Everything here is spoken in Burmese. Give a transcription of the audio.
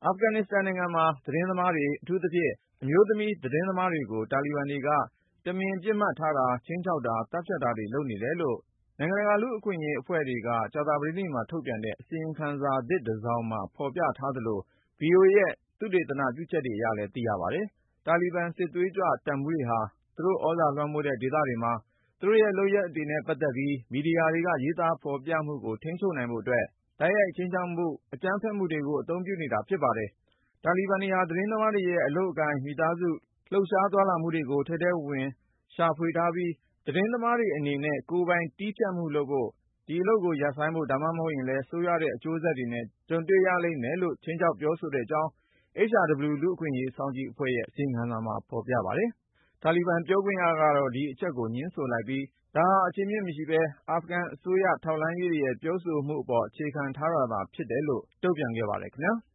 အာဖဂန်နစ္စတန်နိုင်ငံမှာ သတင်းသမားတွေ အထူးသဖြင့် အမျိုးသမီးသတင်းသမားတွေကို တာလီဘန်တွေက တမင်ပစ်မှတ်ထားတာ၊ ခြိမ်းခြောက်တာ၊ သတ်ဖြတ်တာတွေ လုပ်နေတယ်လို့ နိုင်ငံတကာ လူ့အခွင့်အရေးအဖွဲ့တွေက ကြာသပတေးနေ့မှာ ထုတ်ပြန်တဲ့ အစီရင်ခံစာသစ်တစောင်မှာ ဖော်ပြထားသလို VOA ရဲ့ သုတေသနပြုချက်တွေအရလည်း သိရပါတယ်။ တာလီဘန် စစ်သွေးကြွတပ်မှူးတွေဟာ သူတို့သြဇာလွှမ်းမိုးတဲ့ ဒေသတွေမှာ သူတို့ရဲ့လုပ်ရပ်တွေနဲ့ပတ်သက်ပြီး မီဒီယာတွေက ရေးသားဖော်ပြမှုကို ထိန်းချုပ်နိုင်ဖို့အတွက် တိုက်ရိုက်ခြိမ်းခြောက်မှု၊ အကြမ်းဖက်မှုတွေကို အသုံးပြုနေတာ ဖြစ်ပါတယ်။ တာလီဘန်တွေဟာ သတင်းသမားတွေရဲ့ အလုပ်အကိုင်၊ မိသားစု လှုပ်ရှားသွားလာမှုတွေကို ထဲထဲဝင်ဝင် ရှာဖွေထားပြီး သတင်းသမားတွေအနေနဲ့ ကိုယ်ပိုင်တည်းဖြတ်မှုလုပ်ဖို့၊ ဒီအလုပ်ကို ရပ်ဆိုင်းဖို့ ဒါမှမဟုတ်ရင်လည်း ဆိုးရွားတဲ့အကျိုးဆက်တွေနဲ့ ကြုံတွေ့ရလိမ့်မယ်လို့ ခြိမ်းခြောက်ပြောဆိုတဲ့အကြောင်း HRW လူ့အခွင့်အရေးစောင့်ကြည့်အဖွဲ့ရဲ့ အစီရင်ခံစာမှာ ဖော်ပြပါတယ်။ တာလီဘန်ပြောခွင့်ရကတော့ ဒီအချက်ကို ငြင်းဆိုလိုက်ပြီး ဒါဟာ အခြေအမြစ်မရှိဘဲ အာဖဂန်အစိုးရ ထောက်လှမ်းရေးတွေရဲ့ ပြောဆိုမှုအပေါ် အခြေခံထားတာသာ ဖြစ်တယ်လို့ တုံ့ပြန်ခဲ့ပါတယ်ခင်ဗျာ။